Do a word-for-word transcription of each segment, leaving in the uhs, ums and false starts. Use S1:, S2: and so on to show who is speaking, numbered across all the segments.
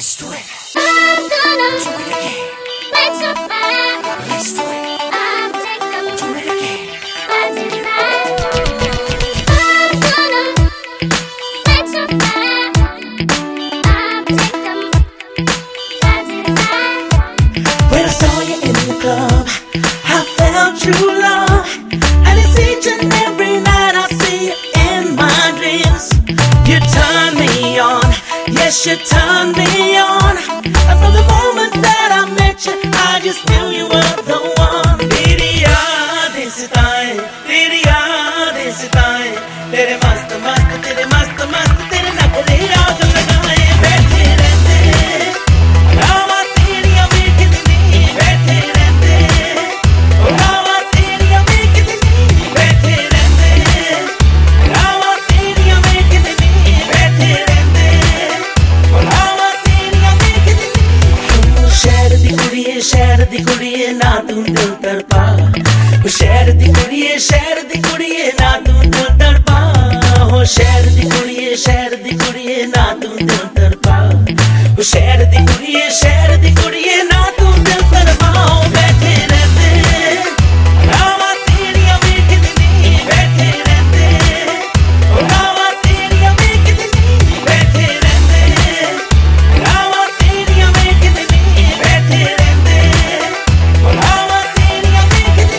S1: Let's do it.
S2: I'm gonna
S1: Do it again.
S2: make you fine.
S1: Let's do it.
S2: I'm taking
S1: Do it again.
S2: my design. I'm gonna make you fine. I'm taking my design.
S3: When I saw you in the club, I felt true love. And it's each and every night I see you in my dreams. You turn me on, yes you turn me on. And from the moment that I met you, I just knew you were the one. तेरी यादें सिताएं, तेरी यादें सिताएं, तेरे मस्त मस्त, तेरे मस्त मस्त, तेरे नखरे याद लगाए बैठे रहते। रावा तेरियां वेखदे बैठे रहते, रावा तेरियां वेखदे बैठे रहते, रावा तेरियां वेखदे बैठे रहते, रावा तेरियां वेखदे। शहर दी कुड़िए शहर दी कुड़िए ना तू दिल तड़पा, शहर दी कुड़िए शहर दी कुड़िए ना तू दिल तड़पा, हो शहर दी कुड़िए शहर दी कुड़िए ना तू दिल तड़पा, हो शहर दी कुड़िए शहर दी कुड़िए ना तू दिल तड़पा। बैठे रहते रावा तेरियां वेखदे बैठे रहते, रावा तेरियां वेखदे बैठे रहते, रावा तेरियां वेखदे बैठे रहते, रावा तेरियां वेखदे।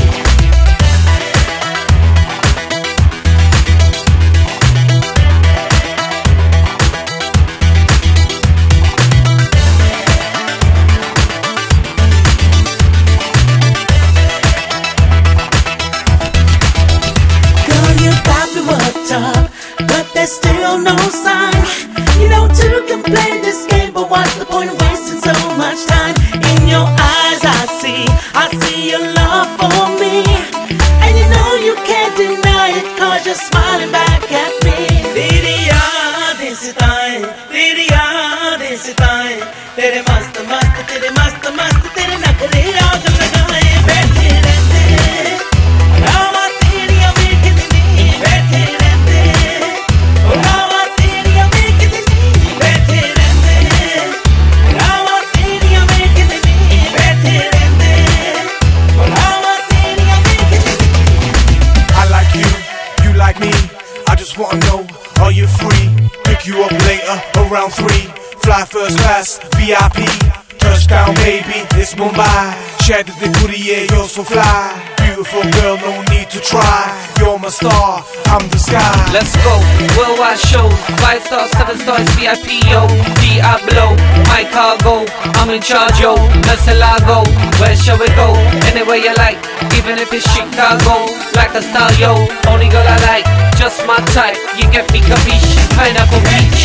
S3: Girl, you got me worked up, but there's still no sign. You know two can play this game, but what's the point of wasting so much time? In your eyes I see, I see your love for me, and you know you can't deny it, cause you're smiling back at me. तेरी यादें सिताएं, तेरी यादें सिताएं, तेरे मस्त मस्त, तेरे मस्त मस्त, तेरे नखरे याद लगाए बैठे रहते, रावा तेरियां वेखदे बैठे रहते, रावा तेरियां वेखदे बैठे रहते, रावा तेरियां वेखदे बैठे रहते, रावा तेरियां वेखदे।
S4: I like you, you like me. I just wanna know, are you free? Pick you up later, around three. Fly first class, V I P. Touchdown, baby, it's Mumbai. Share the courier, you're so fly. Beautiful girl, no need to try. You're my star, I'm the sky.
S5: Let's go, worldwide show. Five stars, seven stars, V I P, yo. Diablo, my cargo. I'm in charge, yo. Murcielago, where shall we go? Anywhere you like, even if it's Chicago. Like a star, yo. Only girl I like, just my type. You get me, capiche? Pineapple Beach.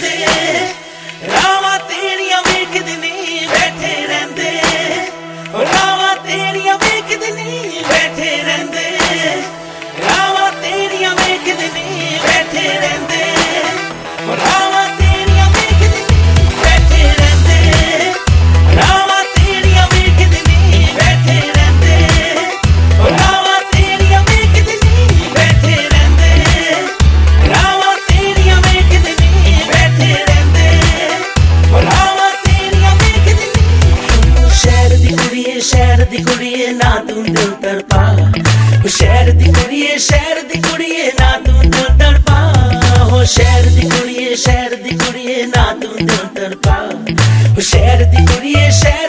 S3: रावा तेरियां वेखदे बैठे रहंदे, रावा तेरियां वेखदे बैठे रहंदे, रावा तेरियां वेखदे बैठे रहंदे, रावा तेरियां वेखदे बैठे रहंदे, रावा तेरियां वेखदे बैठे रहंदे, रावा तेरियां वेखदे बैठे रहंदे, रावा तेरियां वेखदे बैठे रहंदे, रावा तेरियां वेखदे। शहर दी कुड़िए शहर दी कुड़िए ना तू दिल तड़पा, शहर दी कुड़िए शहर दी कुड़िए ना तू दिल तड़पा, हो शहर दी कुड़िए शहर दी कुड़िए ना तू दिल तड़पा, शहर दी कुड़िए शहर